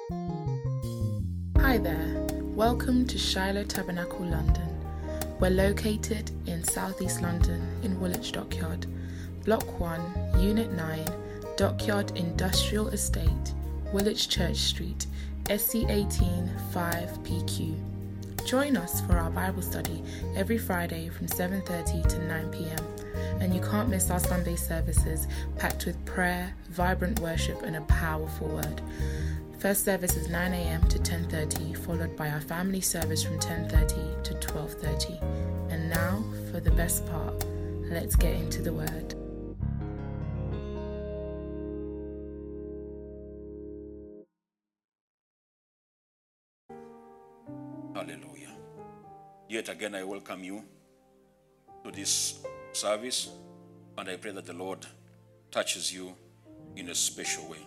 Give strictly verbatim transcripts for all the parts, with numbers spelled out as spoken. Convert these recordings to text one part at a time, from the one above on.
Hi there, welcome to Shiloh Tabernacle London. We're located in Southeast London in Woolwich Dockyard, Block one, Unit nine, Dockyard Industrial Estate, Woolwich Church Street, S C eighteen five P Q. Join us for our Bible study every Friday from seven thirty to nine p.m. And you can't miss our Sunday services packed with prayer, vibrant worship and a powerful word. First service is nine a.m. to ten thirty, followed by our family service from ten thirty to twelve thirty. And now, for the best part, let's get into the word. Hallelujah. Yet again, I welcome you to this service, and I pray that the Lord touches you in a special way.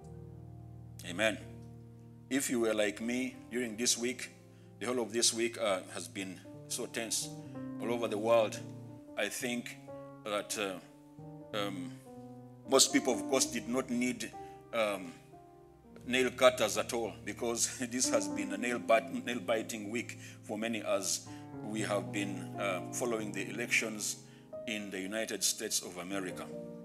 Amen. If you were like me during this week, the whole of this week uh, has been so tense all over the world. I think that uh, um, most people, of course, did not need um, nail cutters at all, because this has been a nail bite, nail biting week for many, as we have been uh, following the elections in the United States of America.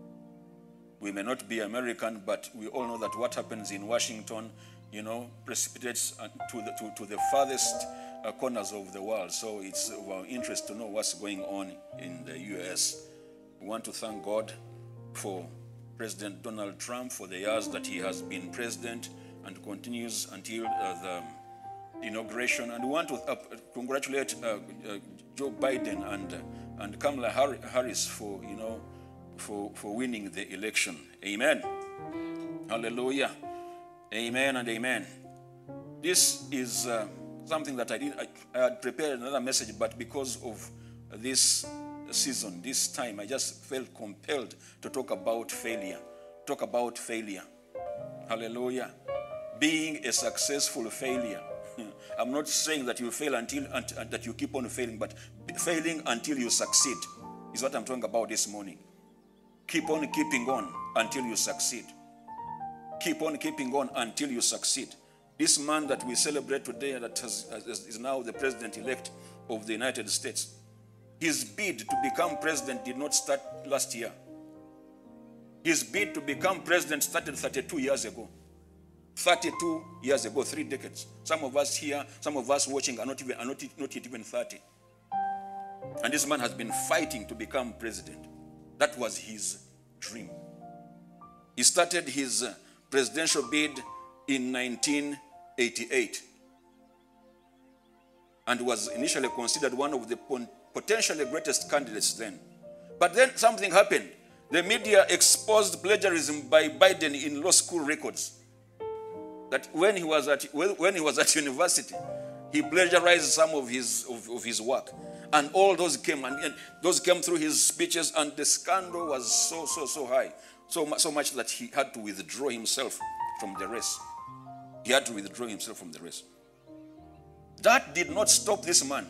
We may not be American, but we all know that what happens in Washington, you know, precipitates to the, to, to the farthest uh, corners of the world. So it's of our interest to know what's going on in the U S. We want to thank God for President Donald Trump for the years that he has been president and continues until uh, the inauguration. And we want to uh, congratulate uh, uh, Joe Biden and uh, and Kamala Harris for, you know, for, for winning the election. Amen. Hallelujah. Amen and amen. This is uh, something that I did. I, I had prepared another message, but because of this season, this time, I just felt compelled to talk about failure. Talk about failure. Hallelujah. Being a successful failure. I'm not saying that you fail until, until that you keep on failing, but failing until you succeed is what I'm talking about this morning. Keep on keeping on until you succeed. Keep on keeping on until you succeed. This man that we celebrate today, that has, is now the president-elect of the United States, his bid to become president did not start last year. His bid to become president started thirty-two years ago. thirty-two years ago, three decades. Some of us here, some of us watching are not even are not, not yet even thirty. And this man has been fighting to become president. That was his dream. He started his uh, presidential bid in nineteen eighty-eight and was initially considered one of the potentially greatest candidates then. But then something happened. The media exposed plagiarism by Biden in law school records. That when he was at when he was at university, he plagiarized some of his of, of his work, and all those came and, and those came through his speeches, and the scandal was so so so high, so so much that he had to withdraw himself from the race. He had to withdraw himself from the race. That did not stop this man.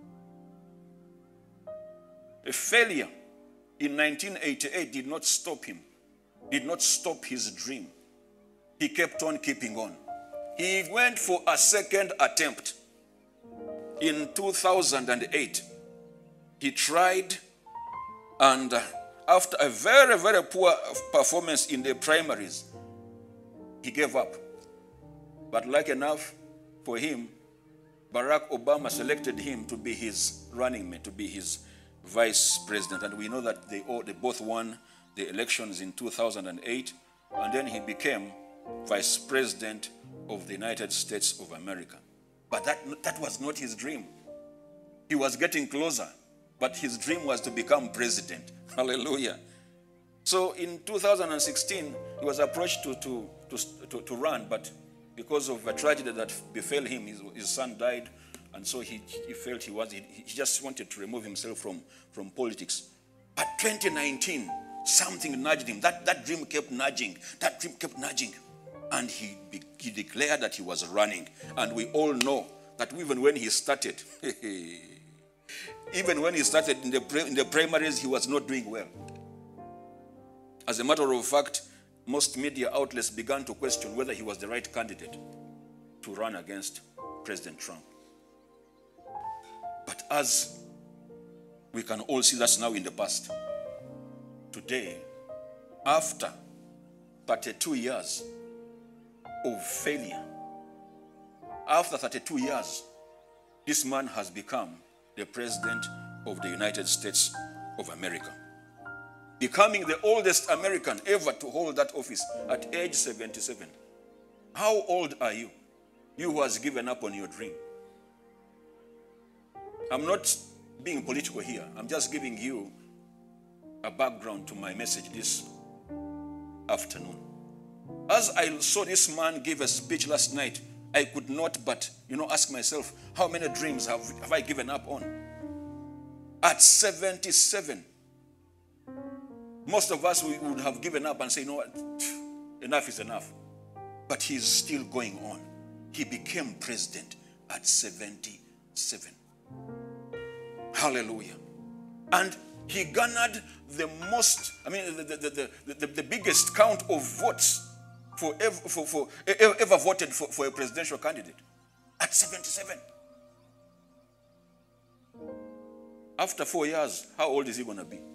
A failure in nineteen eighty-eight did not stop him. Did not stop his dream. He kept on keeping on. He went for a second attempt. In two thousand eight, he tried, and after a very, very poor performance in the primaries, he gave up. But like enough for him, Barack Obama selected him to be his running mate, to be his vice president. And we know that they, all, they both won the elections in two thousand eight, and then he became vice president of the United States of America. But that, that was not his dream. He was getting closer, but his dream was to become president. Hallelujah. So in two thousand sixteen, he was approached to, to, to, to, to run, but because of a tragedy that befell him, his, his son died, and so he, he felt he was, he, he just wanted to remove himself from, from politics. But twenty nineteen, something nudged him. That, that dream kept nudging. That dream kept nudging. And he, he declared that he was running. And we all know that even when he started, even when he started in the, in the primaries, he was not doing well. As a matter of fact, most media outlets began to question whether he was the right candidate. to run against President Trump. But as we can all see, that's now in the past. Today, after thirty-two years of failure, after thirty-two years, this man has become the President of the United States of America, becoming the oldest American ever to hold that office at age seventy-seven. How old are you? You who has given up on your dream. I'm not being political here. I'm just giving you a background to my message this afternoon. As I saw this man give a speech last night, I could not but, you know, ask myself, how many dreams have, have I given up on? At seventy-seven. Most of us we would have given up and say, you know what, enough is enough. But he's still going on. He became president at seventy-seven. Hallelujah. And he garnered the most, I mean, the, the, the, the, the, the biggest count of votes for ever, for, for, ever voted for, for a presidential candidate at seventy-seven. After four years, how old is he going to be?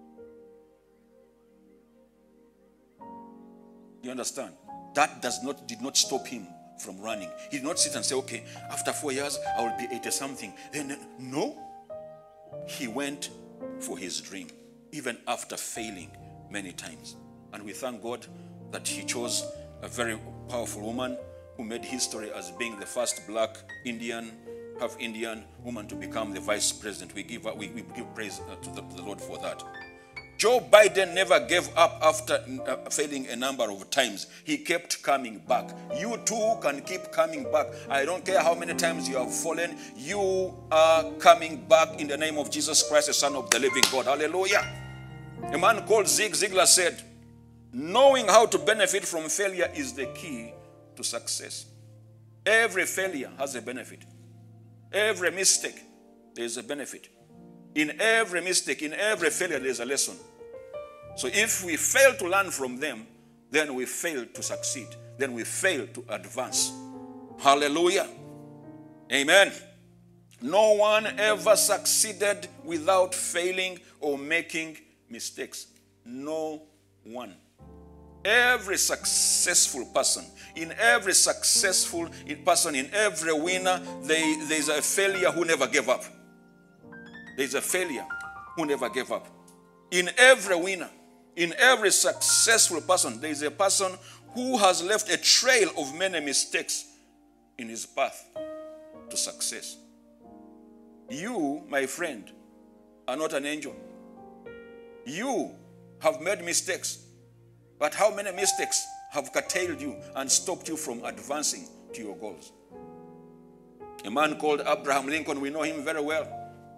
You understand? That does not did not stop him from running. He did not sit and say, okay, after four years, I will be eighty something. Then, no. He went for his dream, even after failing many times. And we thank God that he chose a very powerful woman who made history as being the first black Indian, half Indian woman to become the vice president. We give, we, we give praise to the, to the Lord for that. Joe Biden never gave up after uh, failing a number of times. He kept coming back. You too can keep coming back. I don't care how many times you have fallen. You are coming back in the name of Jesus Christ, the Son of the living God. Hallelujah. A man called Zig Ziglar said, knowing how to benefit from failure is the key to success. Every failure has a benefit. Every mistake, there is a benefit. In every mistake, in every failure, there is a lesson. So if we fail to learn from them, then we fail to succeed. Then we fail to advance. Hallelujah. Amen. No one ever succeeded without failing or making mistakes. No one. Every successful person, in every successful person, in every winner, there, there is a failure who never gave up. There is a failure who never gave up. In every winner, in every successful person, there is a person who has left a trail of many mistakes in his path to success. You, my friend, are not an angel. You have made mistakes. But how many mistakes have curtailed you and stopped you from advancing to your goals? A man called Abraham Lincoln, we know him very well.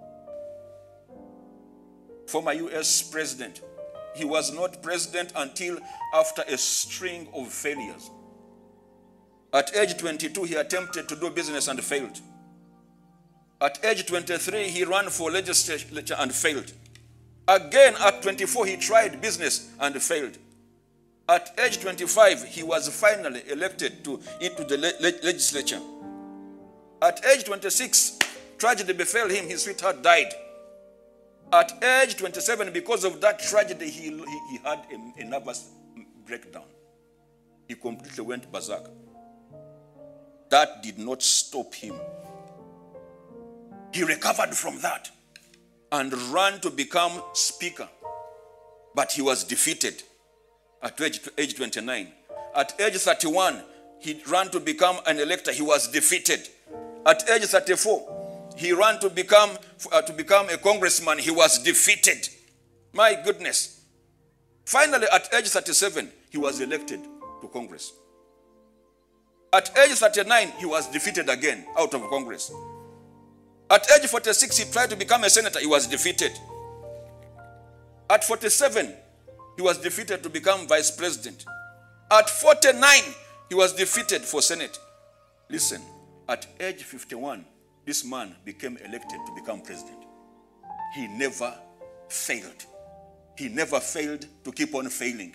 Former U S president. He was not president until after a string of failures. At age twenty-two, he attempted to do business and failed. At age twenty-three, he ran for legislature and failed. Again, at twenty-four, he tried business and failed. At age twenty-five, he was finally elected to, into the le- le- legislature. At age twenty-six, tragedy befell him. His sweetheart died. At age twenty-seven, because of that tragedy, he, he, he had a, a nervous breakdown. He completely went berserk. That did not stop him. He recovered from that and ran to become speaker. But he was defeated at age, age twenty-nine. At age thirty-one, he ran to become an elector. He was defeated. At age thirty-four, he ran to become, uh, to become a congressman. He was defeated. My goodness. Finally, at age thirty-seven, he was elected to Congress. At age thirty-nine, he was defeated again out of Congress. At age forty-six, he tried to become a senator. He was defeated. At forty-seven, he was defeated to become vice president. At forty-nine, he was defeated for Senate. Listen, at age fifty-one, this man became elected to become president. He never failed. He never failed to keep on failing.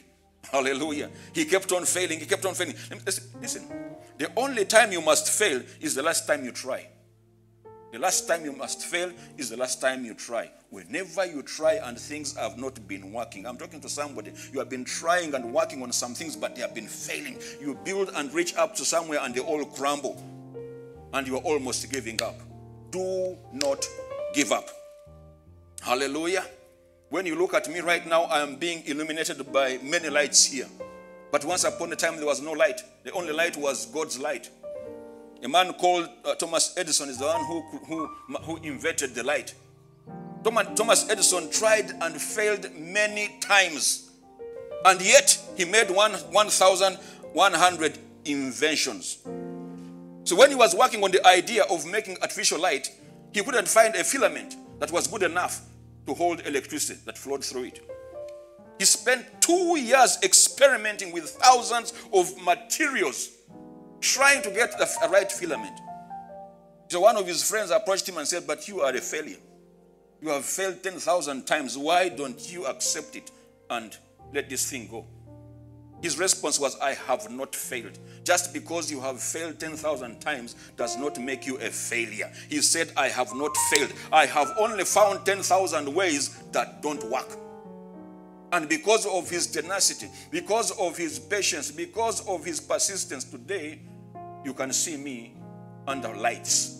Hallelujah. He kept on failing. He kept on failing. Listen, the only time you must fail is the last time you try. The last time you must fail is the last time you try. Whenever you try and things have not been working. I'm talking to somebody. You have been trying and working on some things, but they have been failing. You build and reach up to somewhere and they all crumble. And you are almost giving up. Do not give up. Hallelujah. When you look at me right now, I am being illuminated by many lights here. But once upon a time, there was no light. The only light was God's light. A man called uh, Thomas Edison is the one who, who, who invented the light. Thomas, Thomas Edison tried and failed many times. And yet, he made one, one thousand one hundred inventions. So when he was working on the idea of making artificial light, he couldn't find a filament that was good enough to hold electricity that flowed through it. He spent two years experimenting with thousands of materials, trying to get the right filament. So one of his friends approached him and said, but you are a failure. You have failed ten thousand times. Why don't you accept it and let this thing go? His response was, I have not failed. Just because you have failed ten thousand times does not make you a failure. He said, I have not failed. I have only found ten thousand ways that don't work. And because of his tenacity, because of his patience, because of his persistence, today you can see me under lights.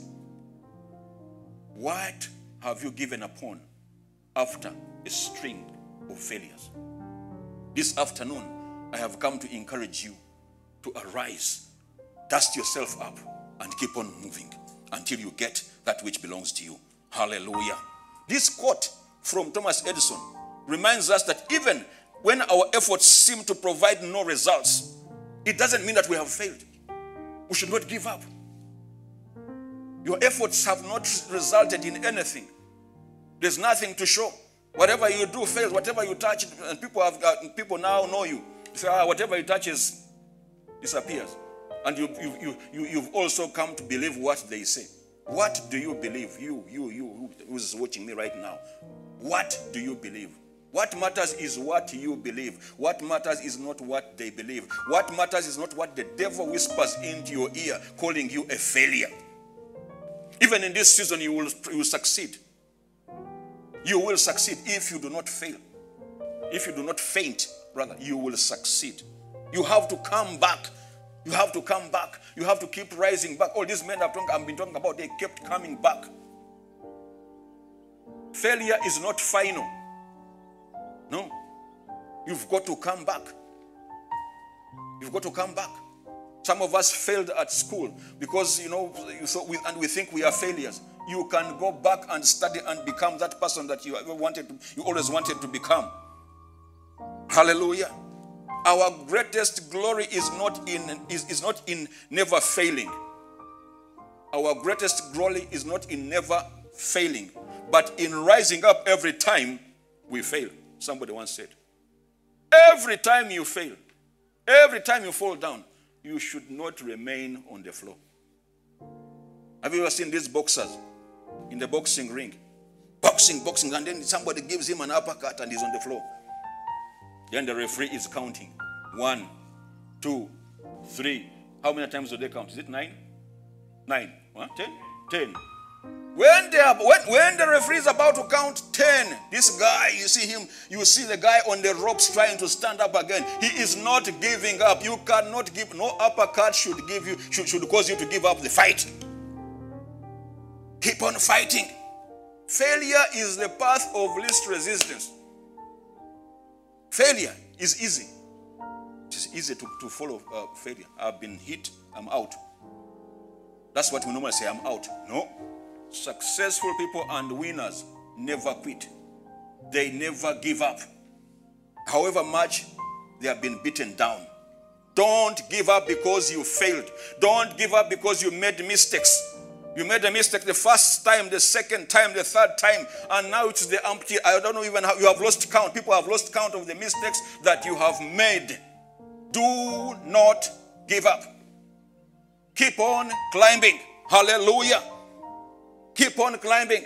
What have you given upon after a string of failures? This afternoon, I have come to encourage you to arise, dust yourself up, and keep on moving until you get that which belongs to you. Hallelujah. This quote from Thomas Edison reminds us that even when our efforts seem to provide no results, it doesn't mean that we have failed. We should not give up. Your efforts have not resulted in anything. There's nothing to show. Whatever you do fails. Whatever you touch, and people have uh, people now know you. So ah, whatever you touch is disappears. And you, you, you, you, you've also come to believe what they say. What do you believe? You, you, you, who's watching me right now. What do you believe? What matters is what you believe. What matters is not what they believe. What matters is not what the devil whispers into your ear, calling you a failure. Even in this season, you will, you will succeed. You will succeed if you do not fail. If you do not faint, rather, you will succeed. You have to come back. You have to come back. You have to keep rising back. All these men I've, talk, I've been talking about, they kept coming back. Failure is not final. No. You've got to come back. You've got to come back. Some of us failed at school because, you know, so we, and we think we are failures. You can go back and study and become that person that you ever wanted to, you always wanted to become. Hallelujah. Our greatest glory is not in is, is not in never failing. Our greatest glory is not in never failing, but in rising up every time we fail. Somebody once said, every time you fail, every time you fall down, you should not remain on the floor. Have you ever seen these boxers in the boxing ring? Boxing, boxing, and then somebody gives him an uppercut and he's on the floor. Then the referee is counting. One, two, three. How many times do they count? Is it nine? Nine. What? Ten? Ten. When, they are, when, when the referee is about to count ten, this guy, you see him, you see the guy on the ropes trying to stand up again. He is not giving up. You cannot give, no uppercut should give you, should, should cause you to give up the fight. Keep on fighting. Failure is the path of least resistance. Failure is easy. It is easy to, to follow uh, failure. I've been hit, I'm out. That's what we normally say, I'm out. No. Successful people and winners never quit. They never give up. However much they have been beaten down. Don't give up because you failed. Don't give up because you made mistakes. You made a mistake the first time, the second time, the third time, and now it's the empty. I don't know even how you have lost count. People have lost count of the mistakes that you have made. Do not give up. Keep on climbing. Hallelujah. Keep on climbing.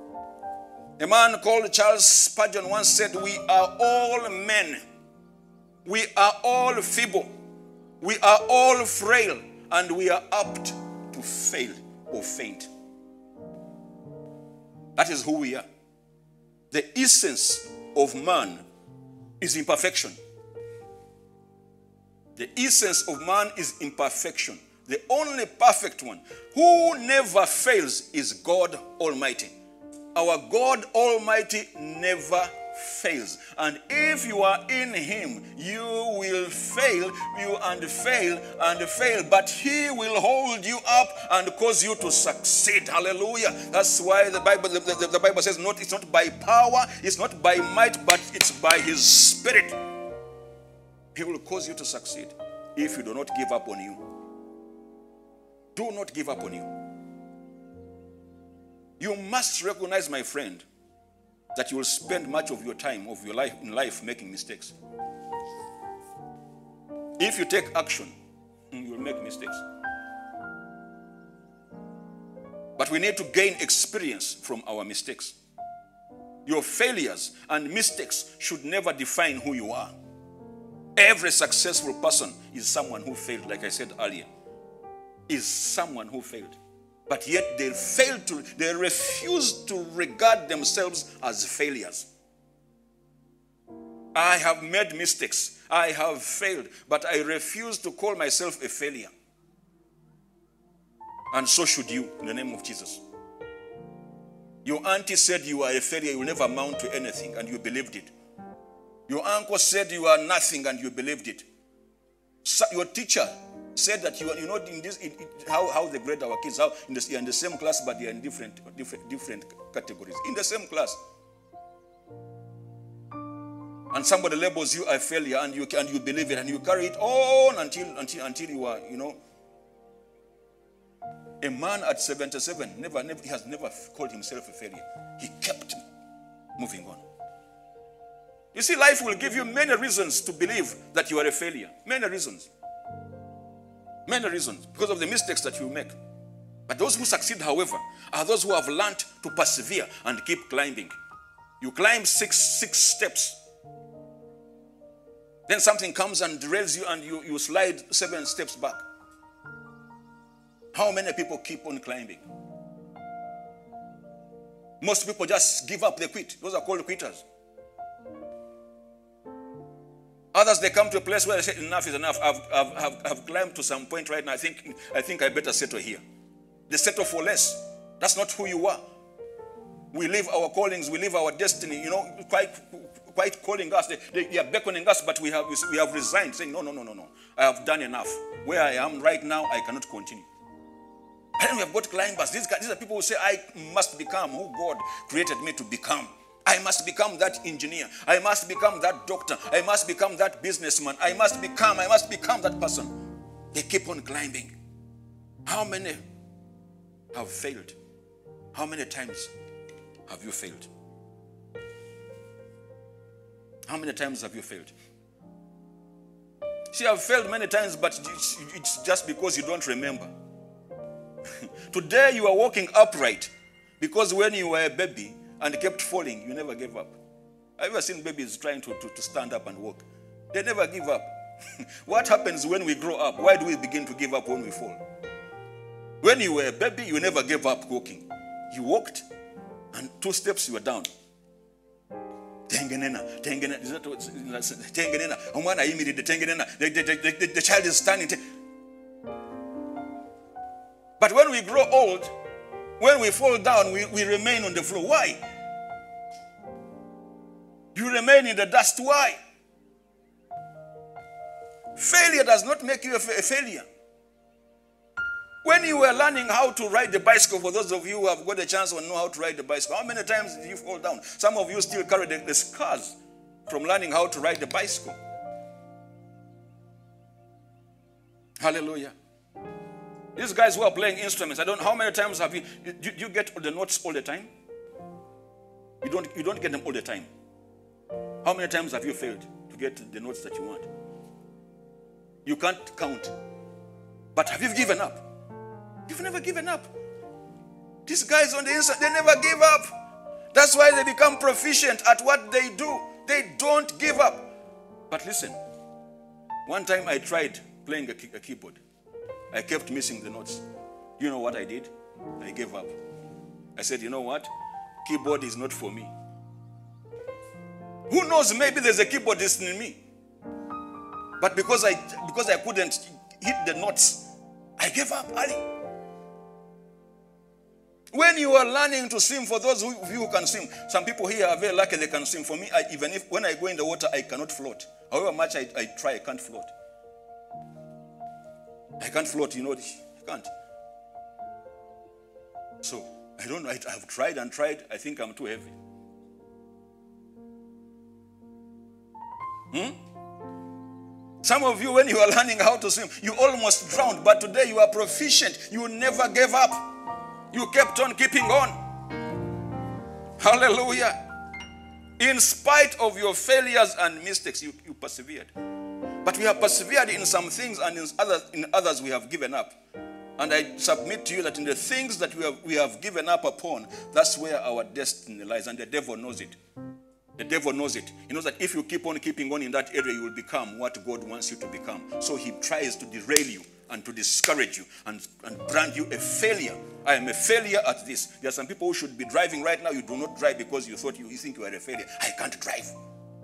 A man called Charles Spurgeon once said, we are all men We are all feeble. We are all frail. And we are apt to fail or faint. That is who we are. The essence of man is imperfection. The essence of man is imperfection. The only perfect one who never fails is God Almighty. Our God Almighty never fails. And if you are in him, you will fail, you and fail and fail, but he will hold you up and cause you to succeed. Hallelujah. That's why the Bible the, the, the Bible says not it's not by power, it's not by might, but it's by his Spirit. He will cause you to succeed if you do not give up on you. Do not give up on you. You must recognize, my friend, that you will spend much of your time, of your life in life making mistakes. If you take action, you will make mistakes. But we need to gain experience from our mistakes. Your failures and mistakes should never define who you are. Every successful person is someone who failed, like I said earlier. Is someone who failed. But yet they fail to, they refuse to regard themselves as failures. I have made mistakes. I have failed. But I refuse to call myself a failure. And so should you, in the name of Jesus. Your auntie said you are a failure, you will never amount to anything, and you believed it. Your uncle said you are nothing, and you believed it. So your teacher said that you are, you know, in this, in, in, how, how they grade our kids, how in the, you're in the same class, but they're in different, different, different categories. In the same class. And somebody labels you a failure, and you and you believe it, and you carry it on until until until you are, you know. A man at seventy-seven never, never, he has never called himself a failure. He kept moving on. You see, life will give you many reasons to believe that you are a failure. Many reasons. Many reasons. Because of the mistakes that you make. But those who succeed, however, are those who have learned to persevere and keep climbing. You climb six, six steps. Then something comes and derails you and you, you slide seven steps back. How many people keep on climbing? Most people just give up, they quit. Those are called quitters. Others, they come to a place where they say, enough is enough. I've, I've, I've, I've climbed to some point right now. I think, I think I better settle here. They settle for less. That's not who you are. We live our callings, we live our destiny, you know, quite, quite calling us. They, they, they are beckoning us, but we have, we have resigned, saying, no, no, no, no, no. I have done enough. Where I am right now, I cannot continue. And we have got climbers. These, guys, these are people who say, I must become who God created me to become. I must become that engineer. I must become that doctor. I must become that businessman. I must become, I must become that person. They keep on climbing. How many have failed? How many times have you failed? How many times have you failed? See, I've failed many times, but it's just because you don't remember. Today you are walking upright because when you were a baby and kept falling, you never gave up. Have you ever seen babies trying to, to, to stand up and walk? They never give up. What happens when we grow up? Why do we begin to give up when we fall? When you were a baby, you never gave up walking. You walked, and two steps you were down. Tengenena, tengenena, tengenena. The, the child is standing. But when we grow old, when we fall down, we, we remain on the floor. Why? You remain in the dust. Why? Failure does not make you a, fa- a failure. When you were learning how to ride the bicycle, for those of you who have got a chance to know how to ride the bicycle, how many times did you fall down? Some of you still carry the, the scars from learning how to ride the bicycle. Hallelujah. These guys who are playing instruments, I don't know how many times have you, you, you get the notes all the time? You don't, you don't get them all the time. How many times have you failed to get the notes that you want? You can't count. But have you given up? You've never given up. These guys on the inside, they never give up. That's why they become proficient at what they do. They don't give up. But listen, One time I tried playing a, key- a keyboard. I kept missing the notes. You know what I did? I gave up. I said, you know what? Keyboard is not for me. Who knows? Maybe there's a keyboardist in me. But because I because I couldn't hit the notes, I gave up early. When you are learning to swim, for those of you who can swim, some people here are very lucky they can swim. For me, I, even if when I go in the water, I cannot float. However much I, I try, I can't float. I can't float, you know, I can't. So, I don't know, I, I've tried and tried, I think I'm too heavy. Hmm? Some of you, when you are learning how to swim, you almost drowned, but today you are proficient. You never gave up. You kept on keeping on. Hallelujah. In spite of your failures and mistakes, you, you persevered. But we have persevered in some things, and in others, in others we have given up. And I submit to you that in the things that we have, we have given up upon, that's where our destiny lies, and the devil knows it. The devil knows it. He knows that if you keep on keeping on in that area, you will become what God wants you to become. So he tries to derail you and to discourage you and, and brand you a failure. I am a failure at this. There are some people who should be driving right now. You do not drive because you thought you, you think you are a failure. I can't drive.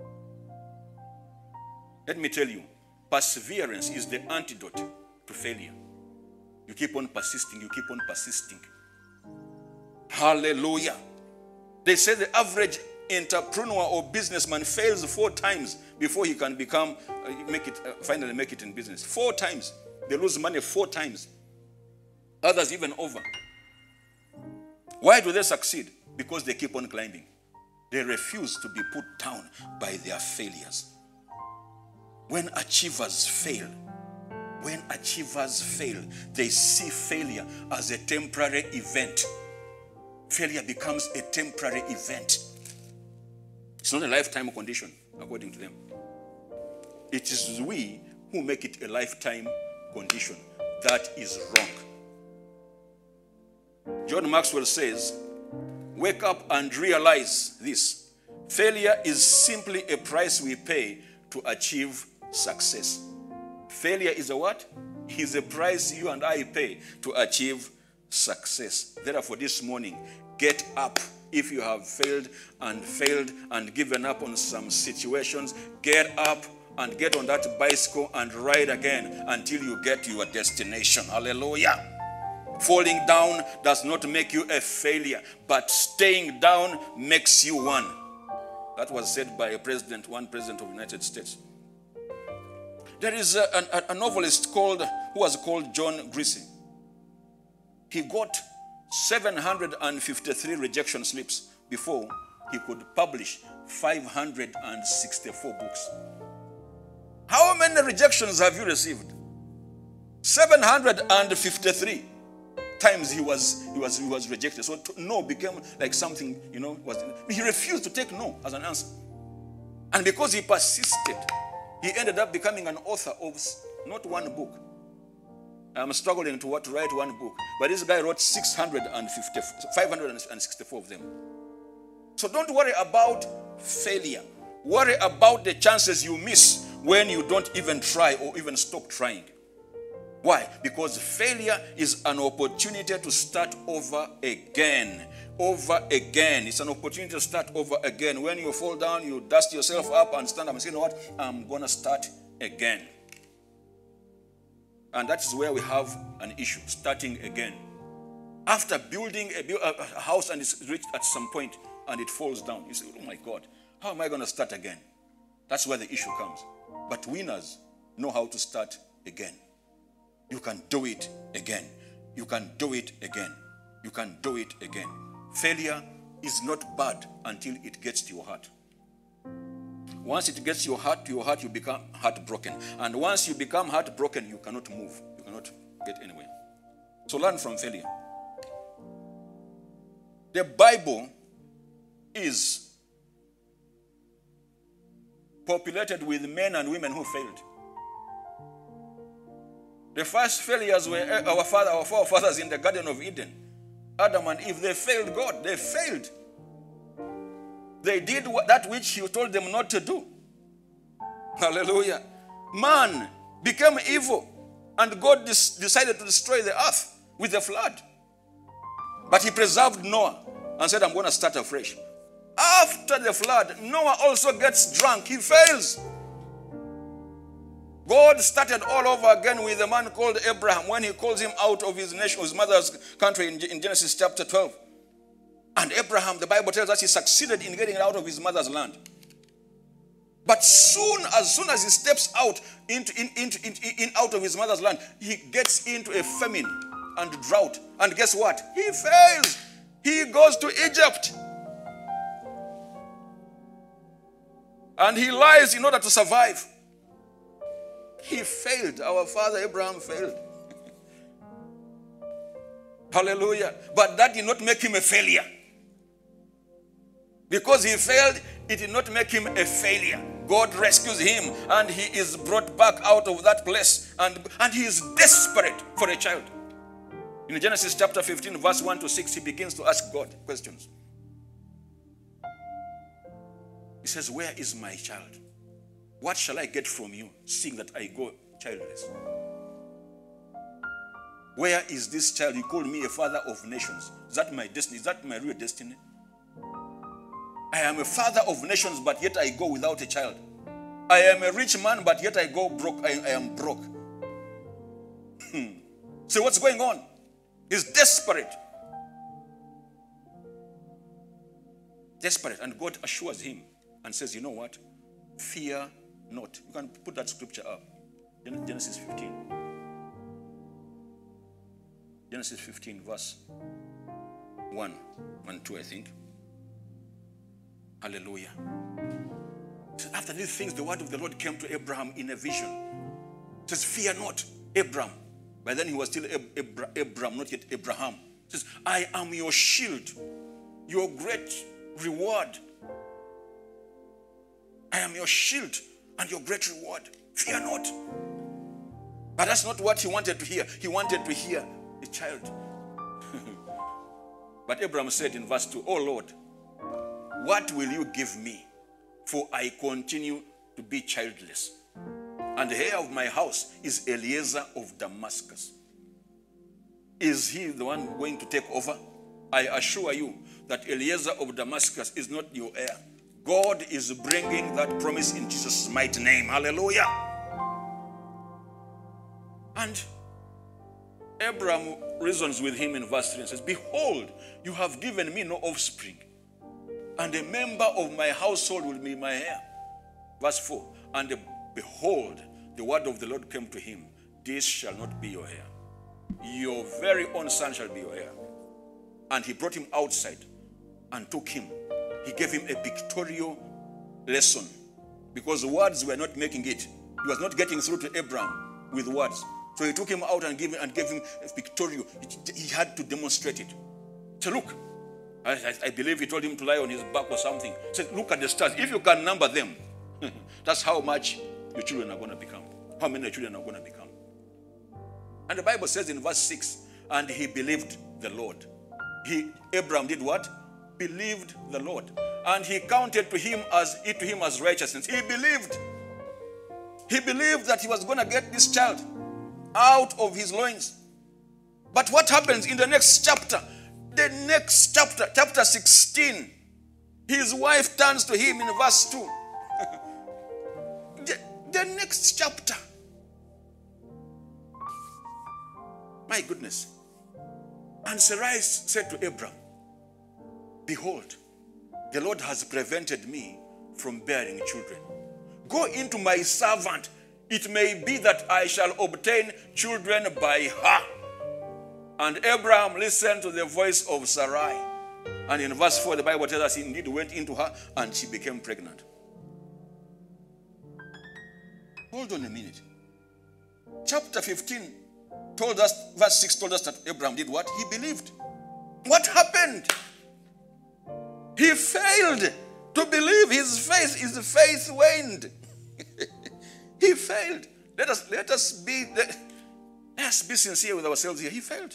Let me tell you, perseverance is the antidote to failure. You keep on persisting, you keep on persisting. Hallelujah. They say the average entrepreneur or businessman fails four times before he can become, uh, make it, uh, finally make it in business. Four times. They lose money four times. Others even over. Why do they succeed? Because they keep on climbing. They refuse to be put down by their failures. When achievers fail, when achievers fail, they see failure as a temporary event. Failure becomes a temporary event. It's not a lifetime condition, according to them. It is we who make it a lifetime condition. That is wrong. John Maxwell says, wake up and realize this. Failure is simply a price we pay to achieve success. Failure is a what? Is a price you and I pay to achieve success. Therefore, this morning, get up. If you have failed and failed and given up on some situations, get up and get on that bicycle and ride again until you get to your destination. Hallelujah. Falling down does not make you a failure, but staying down makes you one. That was said by a president, one president of the United States. There is a, a, a novelist called, who was called John Greasy. He got seven hundred fifty-three rejection slips before he could publish five hundred sixty-four books. How many rejections have you received? seven hundred fifty-three times he was he was he was rejected. So to, no became like something, you know, was he refused to take no as an answer. And because he persisted, he ended up becoming an author of not one book. I'm struggling to, to write one book. But this guy wrote six hundred fifty, five hundred sixty-four of them. So don't worry about failure. Worry about the chances you miss when you don't even try or even stop trying. Why? Because failure is an opportunity to start over again. Over again. It's an opportunity to start over again. When you fall down, you dust yourself up and stand up and say, you know what? I'm going to start again. And that is where we have an issue, starting again. After building a, a house and it's reached at some point and it falls down, you say, oh my God, how am I going to start again? That's where the issue comes. But winners know how to start again. You can do it again. You can do it again. You can do it again. Failure is not bad until it gets to your heart. Once it gets your heart to your heart, you become heartbroken. And once you become heartbroken, you cannot move. You cannot get anywhere. So learn from failure. The Bible is populated with men and women who failed. The first failures were our father, our forefathers in the Garden of Eden. Adam and Eve, they failed God. They failed. They did that which he told them not to do. Hallelujah. man became evil and God des- decided to destroy the earth with the flood. But he preserved Noah and said, I'm going to start afresh. After the flood, Noah also gets drunk. He fails. God started all over again with a man called Abraham when he calls him out of his nation, his mother's country in Genesis chapter twelve. And Abraham, the Bible tells us, he succeeded in getting out of his mother's land. But soon, as soon as he steps out into, in, into, in, in out of his mother's land, he gets into a famine and drought. And guess what? He fails. He goes to Egypt. And he lies in order to survive. He failed. Our father Abraham failed. Hallelujah. But that did not make him a failure. Because he failed, it did not make him a failure. God rescues him and he is brought back out of that place. And, and he is desperate for a child. In Genesis chapter fifteen, verse one to six, he begins to ask God questions. He says, where is my child? What shall I get from you, seeing that I go childless? Where is this child? You called me a father of nations. Is that my destiny? Is that my real destiny? I am a father of nations, but yet I go without a child. I am a rich man, but yet I go broke. I, I am broke. Hmm. So what's going on? He's desperate. Desperate. And God assures him and says, you know what? Fear not. You can put that scripture up. Genesis fifteen. Genesis fifteen, verse one and two, I think. Hallelujah. So after these things, the word of the Lord came to Abraham in a vision. It says, fear not, Abraham. By then he was still Ab- Ab- Abraham, not yet Abraham. It says, I am your shield, your great reward. I am your shield and your great reward. Fear not. But that's not what he wanted to hear. He wanted to hear a child. But Abraham said in verse two, oh Lord, what will you give me? For I continue to be childless. And the heir of my house is Eliezer of Damascus. Is he the one going to take over? I assure you that Eliezer of Damascus is not your heir. God is bringing that promise in Jesus' mighty name. Hallelujah. And Abraham reasons with him in verse three and says, behold, you have given me no offspring, and a member of my household will be my heir. Verse four, and behold, the word of the Lord came to him, this shall not be your heir. Your very own son shall be your heir. And he brought him outside and took him. He gave him a pictorial lesson because words were not making it. He was not getting through to Abraham with words. So he took him out and gave him, and gave him a pictorial. He had to demonstrate it. So look, I, I, I believe he told him to lie on his back or something. He said, look at the stars. If you can number them, that's how much your children are going to become. How many children are going to become. And the Bible says in verse six, and he believed the Lord. He, Abraham did what? Believed the Lord. And he counted to him as it to him as righteousness. He believed. He believed that he was going to get this child out of his loins. But what happens in the next chapter? The next chapter, chapter sixteen, his wife turns to him in verse two. the, the next chapter. My goodness. And Sarai said to Abraham, behold, the Lord has prevented me from bearing children. Go into my servant. It may be that I shall obtain children by her. And Abraham listened to the voice of Sarai. And in verse four, the Bible tells us he indeed went into her and she became pregnant. Hold on a minute. Chapter fifteen told us, verse six told us that Abraham did what? He believed. What happened? He failed to believe. His faith, his faith waned. He failed. Let us let us be let, let's be sincere with ourselves here. He failed.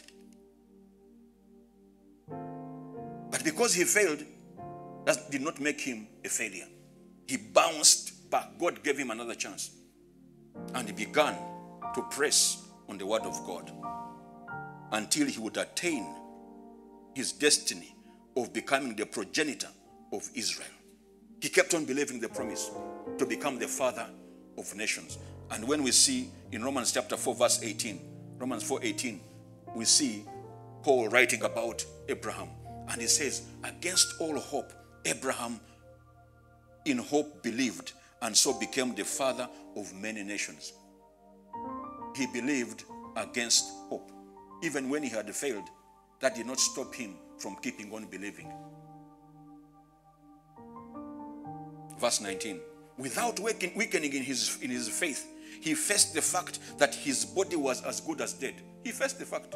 But because he failed, that did not make him a failure. He bounced back. God gave him another chance. And he began to press on the word of God until he would attain his destiny of becoming the progenitor of Israel. He kept on believing the promise to become the father of nations. And when we see in Romans chapter four, verse eighteen, Romans four eighteen, we see Paul writing about Abraham. And he says, against all hope, Abraham in hope believed, and so became the father of many nations. He believed against hope. Even when he had failed, that did not stop him from keeping on believing. Verse nineteen, without weakening in his, in his faith, he faced the fact that his body was as good as dead. He faced the fact.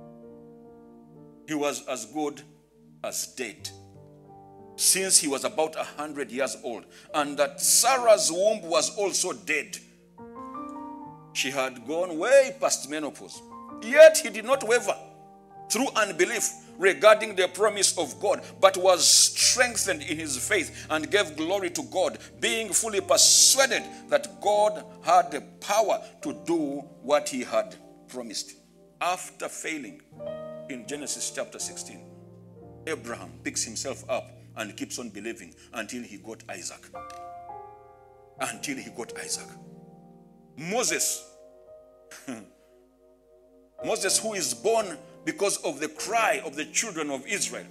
He was as good as dead, since he was about a hundred years old, and that Sarah's womb was also dead. She had gone way past menopause. Yet he did not waver through unbelief regarding the promise of God, but was strengthened in his faith and gave glory to God, being fully persuaded that God had the power to do what he had promised. After failing in Genesis chapter sixteen, Abraham picks himself up and keeps on believing until he got Isaac. Until he got Isaac. Moses, Moses, who is born because of the cry of the children of Israel.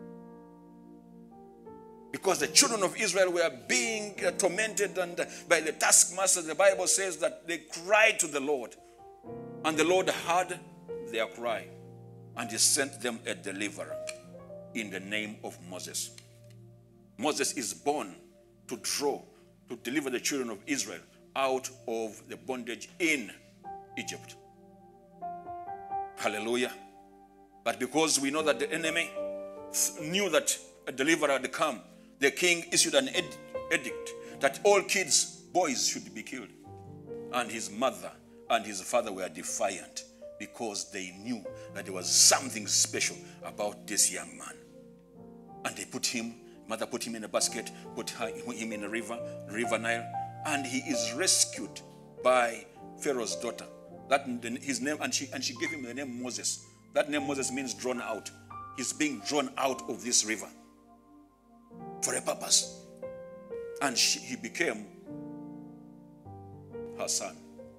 Because the children of Israel were being uh, tormented and uh, by the taskmasters. The Bible says that they cried to the Lord. And the Lord heard their cry. And he sent them a deliverer in the name of Moses. Moses is born to draw, to deliver the children of Israel out of the bondage in Egypt. Hallelujah. But because we know that the enemy knew that a deliverer had come, the king issued an ed- edict that all kids, boys, should be killed. And his mother and his father were defiant because they knew that there was something special about this young man. And they put him, mother put him in a basket, put her, him in a river, River Nile, and he is rescued by Pharaoh's daughter. That his name, and she and she gave him the name Moses. That name Moses means drawn out. He's being drawn out of this river for a purpose. And she, he became her son.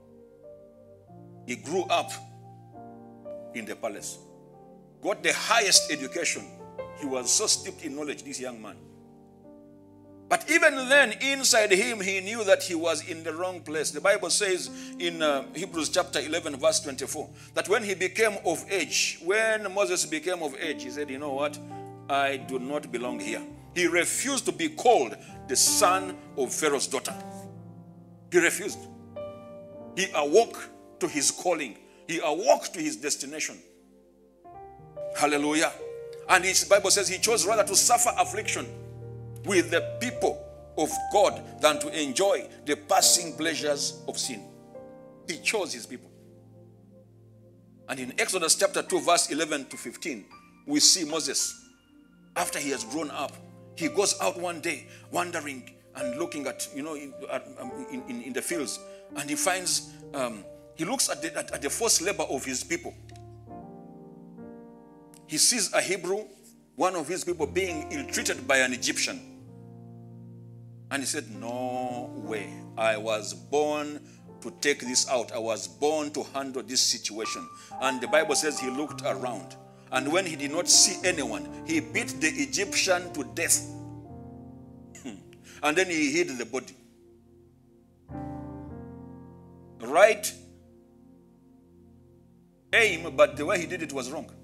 He grew up in the palace, got the highest education. He was so steeped in knowledge, this young man. But even then, inside him, he knew that he was in the wrong place. The Bible says in uh, Hebrews chapter eleven, verse twenty-four, that when he became of age, when Moses became of age, he said, you know what? I do not belong here. He refused to be called the son of Pharaoh's daughter. He refused. He awoke to his calling. He awoke to his destination. Hallelujah. And his Bible says he chose rather to suffer affliction with the people of God than to enjoy the passing pleasures of sin. He chose his people. And in Exodus chapter two, verse eleven to fifteen, we see Moses, after he has grown up, he goes out one day wandering and looking at, you know, in, in, in, in the fields, and he finds, um, he looks at the, at, at the forced labor of his people. He sees a Hebrew, one of his people, being ill-treated by an Egyptian. And he said, no way. I was born to take this out. I was born to handle this situation. And the Bible says he looked around. And when he did not see anyone, he beat the Egyptian to death. And then he hid the body. Right aim, but the way he did it was wrong.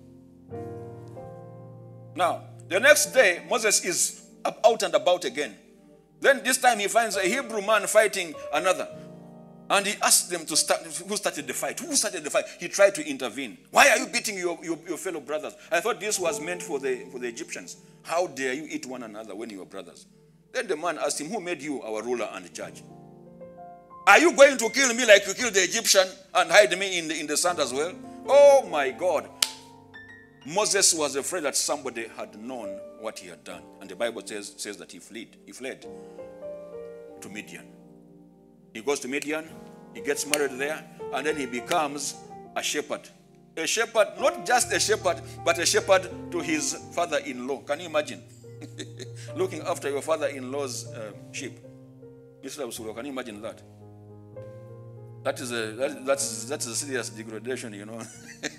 Now, the next day, Moses is out and about again. Then this time he finds a Hebrew man fighting another. And he asked them to start, who started the fight? Who started the fight? He tried to intervene. Why are you beating your, your, your fellow brothers? I thought this was meant for the, for the Egyptians. How dare you eat one another when you are brothers? Then the man asked him, who made you our ruler and judge? Are you going to kill me like you killed the Egyptian and hide me in the, in the sand as well? Oh my God. Moses was afraid that somebody had known what he had done. And the Bible says, says that he fled. He fled to Midian. He goes to Midian, He gets married there, and then he becomes a shepherd. A shepherd, not just a shepherd, but a shepherd to his father-in-law. Can you imagine? Looking after your father-in-law's uh, sheep. Mister Usulo, can you imagine that? That is a that, that's that's a serious degradation, you know.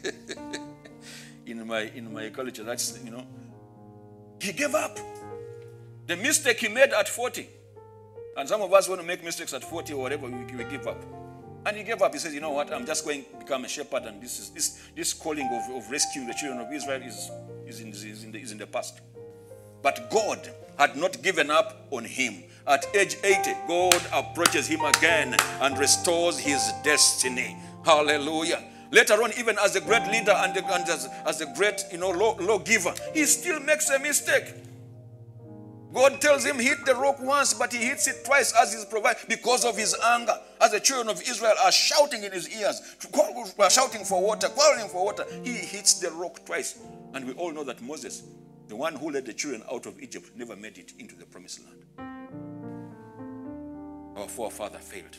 in my in my culture, that's, you know. He gave up. The mistake he made at forty. And some of us want to make mistakes at forty or whatever, we, we give up. And he gave up. He says, you know what, I'm just going to become a shepherd, and this is this this calling of, of rescuing the children of Israel is, is, in, is, in the, is in the past. But God had not given up on him. At age eighty, God approaches him again and restores his destiny. Hallelujah. Later on, even as a great leader and, and as, as a great, you know, law, lawgiver, he still makes a mistake. God tells him, hit the rock once, but he hits it twice as he's provided because of his anger. As the children of Israel are shouting in his ears, are shouting for water, quarreling for water, he hits the rock twice. And we all know that Moses, the one who led the children out of Egypt, never made it into the promised land. Our forefather failed.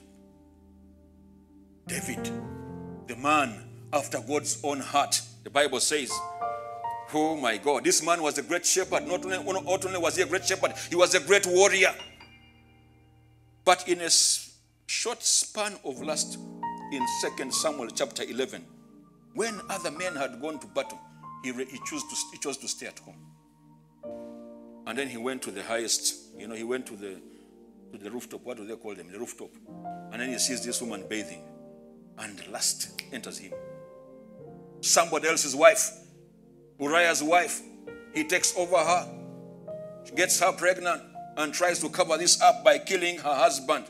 David, the man after God's own heart, the Bible says, oh my God, this man was a great shepherd. Not only, not only was he a great shepherd, he was a great warrior. But in a short span of lust, in Second Samuel chapter eleven, when other men had gone to battle, he, re, he, chose to, he chose to stay at home. And then he went to the highest, you know, he went to the, to the rooftop. What do they call them? The rooftop. And then he sees this woman bathing. And lust enters him. Somebody else's wife, Uriah's wife, he takes over her, gets her pregnant, and tries to cover this up by killing her husband.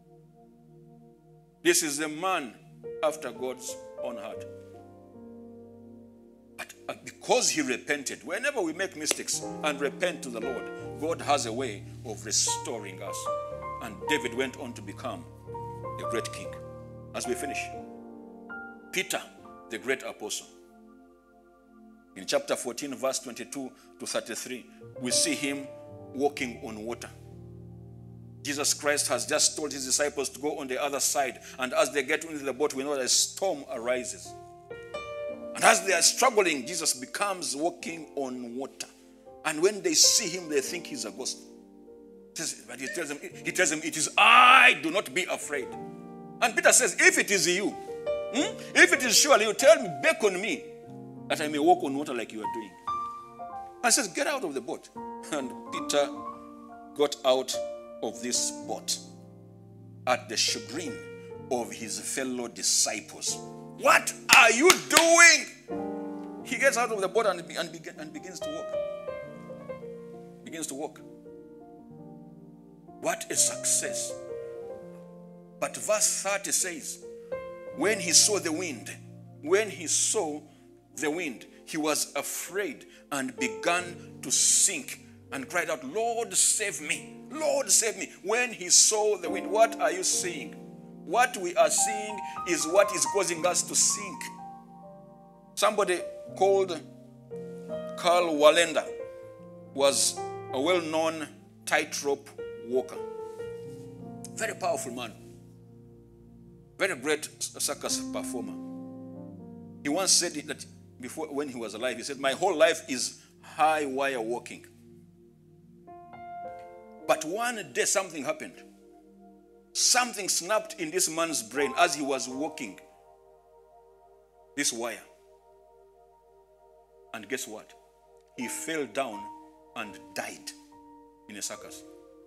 This is a man after God's own heart. But because he repented, whenever we make mistakes and repent to the Lord, God has a way of restoring us. And David went on to become a great king. As we finish, Peter, the great apostle. In chapter fourteen, verse twenty-two to thirty-three, we see him walking on water. Jesus Christ has just told his disciples to go on the other side. And as they get into the boat, we know that a storm arises. And as they are struggling, Jesus becomes walking on water. And when they see him, they think he's a ghost. But he tells them, he tells them, it is I, do not be afraid. And Peter says, if it is you, hmm? if it is surely you, tell me, beckon me, that I may walk on water like you are doing. And says, get out of the boat. And Peter got out of this boat at the chagrin of his fellow disciples. What are you doing? He gets out of the boat and, and, begin, and begins to walk. Begins to walk. What a success. But verse thirty says, when he saw the wind, when he saw the wind, he was afraid and began to sink and cried out, Lord, save me. Lord, save me. When he saw the wind, what are you seeing? What we are seeing is what is causing us to sink. Somebody called Karl Wallender was a well-known tightrope walker. Very powerful man. Very great circus performer. He once said that before, when he was alive, he said, my whole life is high wire walking. But one day something happened. Something snapped in this man's brain as he was walking this wire. And guess what? He fell down and died in a circus.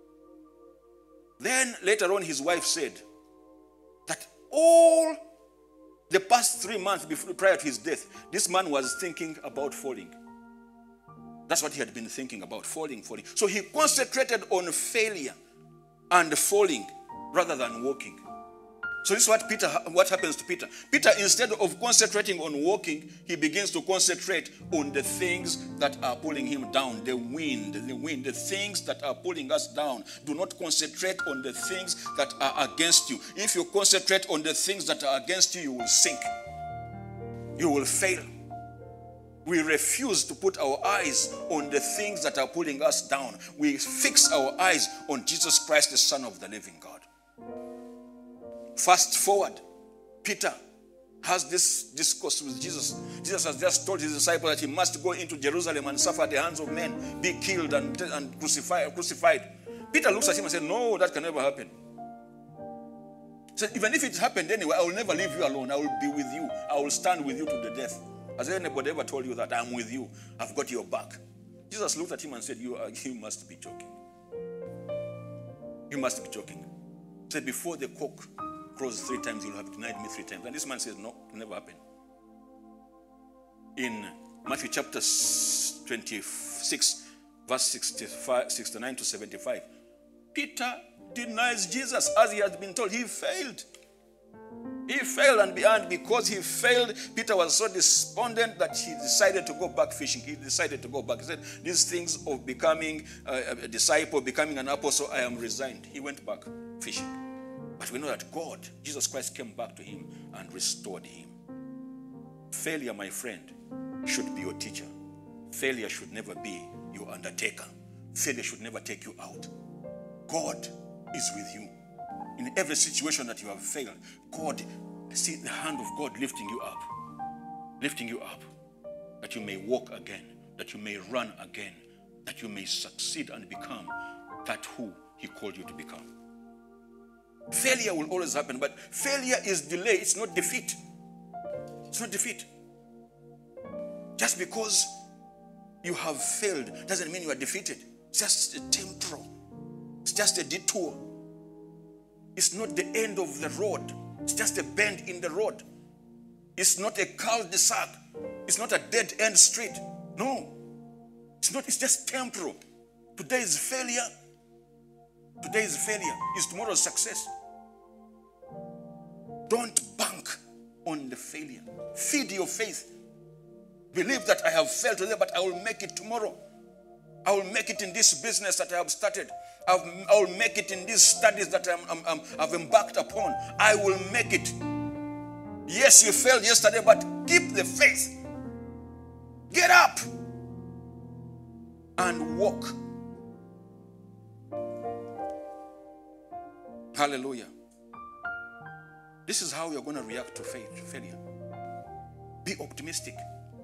Then later on his wife said that all the past three months before, prior to his death, this man was thinking about falling. That's what he had been thinking about, falling, falling. So he concentrated on failure and falling rather than walking. So this is what Peter, what happens to Peter. Peter, instead of concentrating on walking, he begins to concentrate on the things that are pulling him down. The wind, the wind, the things that are pulling us down. Do not concentrate on the things that are against you. If you concentrate on the things that are against you, you will sink. You will fail. We refuse to put our eyes on the things that are pulling us down. We fix our eyes on Jesus Christ, the Son of the living God. Fast forward, Peter has this discourse with Jesus. Jesus has just told his disciple that he must go into Jerusalem and suffer at the hands of men, be killed and, and crucified, crucified. Peter looks at him and says, no, that can never happen. He said, even if it happened anyway, I will never leave you alone. I will be with you. I will stand with you to the death. Has anybody ever told you that? I'm with you. I've got your back. Jesus looked at him and said, you, are, you must be joking. You must be joking. He said, before the cock crows three times, you'll have denied me three times. And this man says, no, it will never happen. In Matthew chapter twenty-six, verse sixty-five, sixty-nine to seventy-five, Peter denies Jesus as he has been told. He failed. He failed, and beyond, because he failed, Peter was so despondent that he decided to go back fishing. He decided to go back. He said, these things of becoming a disciple, becoming an apostle, I am resigned. He went back fishing. But we know that God, Jesus Christ, came back to him and restored him. Failure, my friend, should be your teacher. Failure should never be your undertaker. Failure should never take you out. God is with you. In every situation that you have failed, God, I see the hand of God lifting you up. Lifting you up. That you may walk again. That you may run again. That you may succeed and become that who he called you to become. Failure will always happen, but failure is delay. It's not defeat. It's not defeat. Just because you have failed doesn't mean you are defeated. It's just a temporal. It's just a detour. It's not the end of the road. It's just a bend in the road. It's not a cul-de-sac. It's not a dead-end street. No. It's not. It's just temporal. Today is failure. Today is failure. Is tomorrow's success. Don't bank on the failure. Feed your faith. Believe that I have failed today, but I will make it tomorrow. I will make it in this business that I have started. I've, I will make it in these studies that I'm, I'm, I'm, I've embarked upon. I will make it. Yes, you failed yesterday, but keep the faith. Get up and walk. Hallelujah. This is how you're going to react to faith, failure. Be optimistic.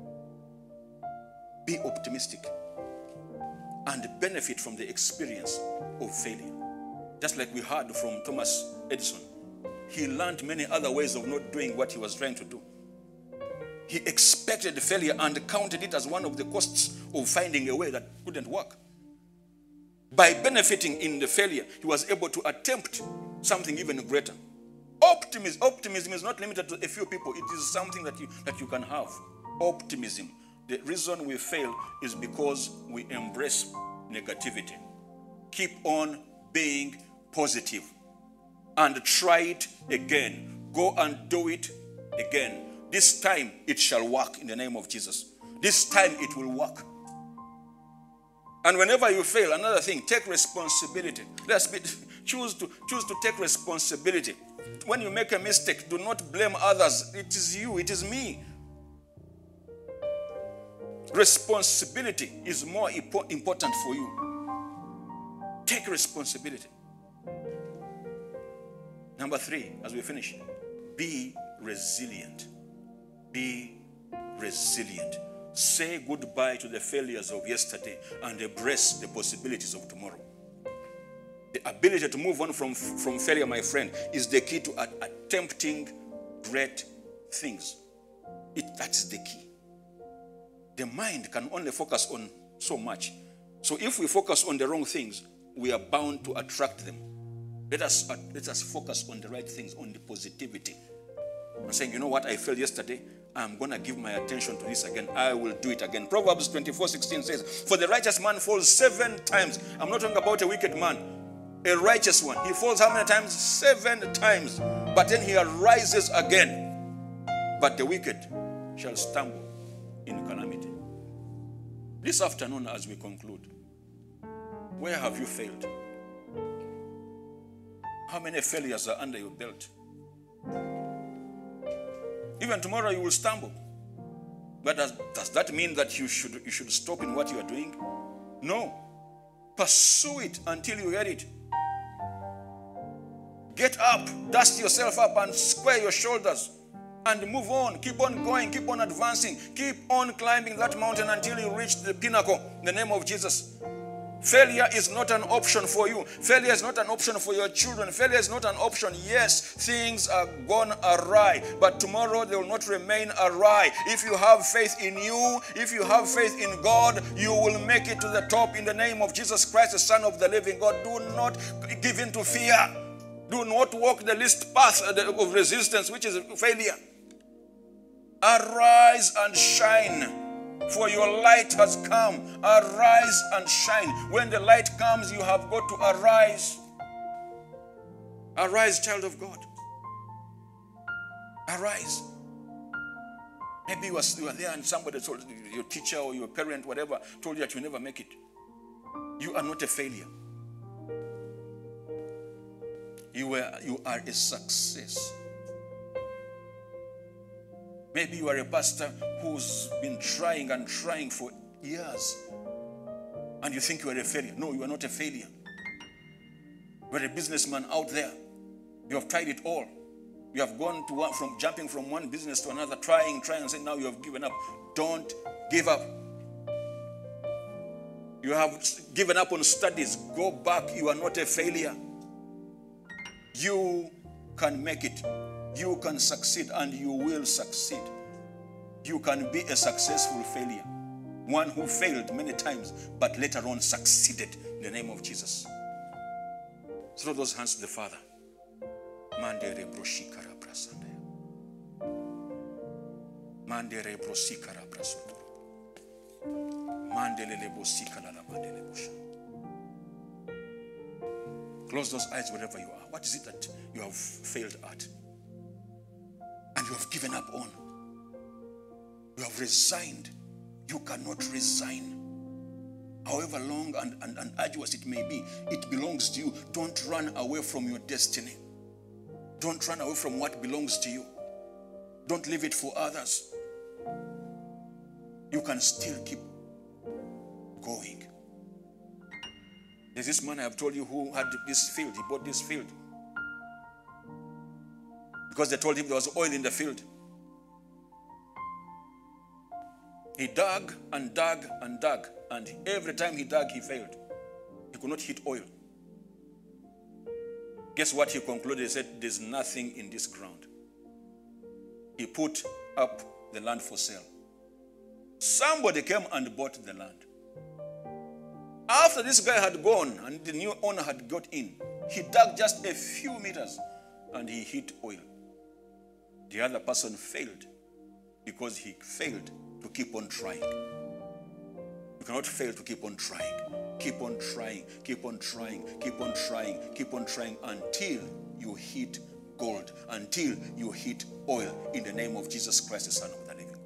Be optimistic. And benefit from the experience of failure. Just like we heard from Thomas Edison. He learned many other ways of not doing what he was trying to do. He expected the failure and counted it as one of the costs of finding a way that couldn't work. By benefiting in the failure, he was able to attempt something even greater. Optimism, optimism is not limited to a few people. It is something that you, that you can have. Optimism. The reason we fail is because we embrace negativity. Keep on being positive and try it again. Go and do it again. This time it shall work in the name of Jesus. This time it will work. And whenever you fail, another thing, take responsibility. Let's be, choose to choose to take responsibility. When you make a mistake, do not blame others. It is you, it is me. Responsibility is more important for you. Take responsibility. Number three, as we finish, be resilient. Be resilient. Say goodbye to the failures of yesterday and embrace the possibilities of tomorrow. The ability to move on from, from failure, my friend, is the key to a- attempting great things. It, that's the key. The mind can only focus on so much. So if we focus on the wrong things, we are bound to attract them. Let us, uh, let us focus on the right things, on the positivity. I'm saying, you know what, I failed yesterday. I'm going to give my attention to this again. I will do it again. Proverbs twenty-four sixteen says, for the righteous man falls seven times. I'm not talking about a wicked man. A righteous one. He falls how many times? Seven times. But then he arises again. But the wicked shall stumble in calamity. This afternoon, as we conclude, where have you failed? How many failures are under your belt? Even tomorrow you will stumble. But does, does that mean that you should, you should stop in what you are doing? No. Pursue it until you get it. Get up, dust yourself up and square your shoulders and move on. Keep on going, keep on advancing, keep on climbing that mountain until you reach the pinnacle in the name of Jesus. Failure is not an option for you. Failure is not an option for your children. Failure is not an option. Yes, things are gone awry, but tomorrow they will not remain awry. If you have faith in you, if you have faith in God, you will make it to the top in the name of Jesus Christ, the Son of the living God. Do not give in to fear. Do not walk the least path of resistance, which is failure. Arise and shine. For your light has come. Arise and shine. When the light comes, you have got to arise. Arise, child of God. Arise. Maybe you were, you were there and somebody told you, your teacher or your parent, whatever, told you that you never make it. You are not a failure. You, were, you are a success. Maybe you are a pastor who's been trying and trying for years and you think you are a failure. No, you are not a failure. You are a businessman out there. You have tried it all. You have gone to one, from jumping from one business to another, trying, trying, and saying now you have given up. Don't give up. You have given up on studies. Go back. You are not a failure. You can make it. You can succeed and you will succeed. You can be a successful failure. One who failed many times, but later on succeeded in the name of Jesus. Throw those hands to the Father. Mandere broshikara prasande. Mandere broshikara prasoto. Mandelele bosikala la mandele bosha. Close those eyes wherever you are. What is it that you have failed at? And you have given up on. You have resigned. You cannot resign. However long and, and, and arduous it may be, it belongs to you. Don't run away from your destiny. Don't run away from what belongs to you. Don't leave it for others. You can still keep going. There's this man I have told you who had this field. He bought this field. Because they told him there was oil in the field. He dug and dug and dug. And every time he dug, he failed. He could not hit oil. Guess what he concluded? He said, there's nothing in this ground. He put up the land for sale. Somebody came and bought the land. After this guy had gone and the new owner had got in, he dug just a few meters and he hit oil. The other person failed because he failed to keep on trying. You cannot fail to keep on trying. Keep on trying, keep on trying, keep on trying, keep on trying until you hit gold, until you hit oil in the name of Jesus Christ, the Son of the living God.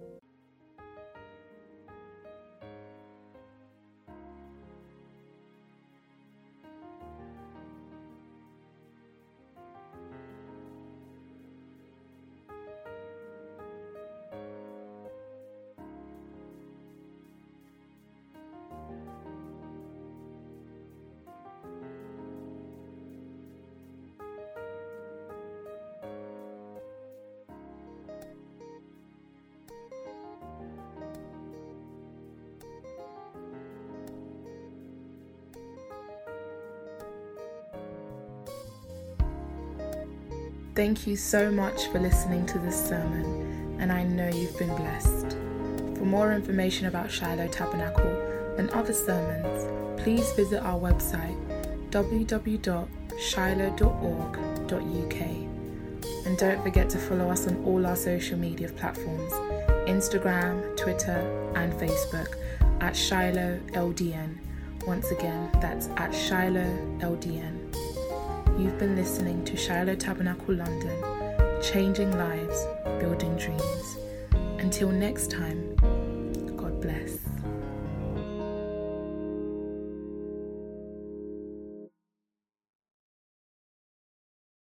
Thank you so much for listening to this sermon, and I know you've been blessed. For more information about Shiloh Tabernacle and other sermons, please visit our website w w w dot shiloh dot org dot u k. And don't forget to follow us on all our social media platforms, Instagram, Twitter and Facebook at Shiloh L D N. Once again, that's at Shiloh L D N. You've been listening to Shiloh Tabernacle London, changing lives, building dreams. Until next time,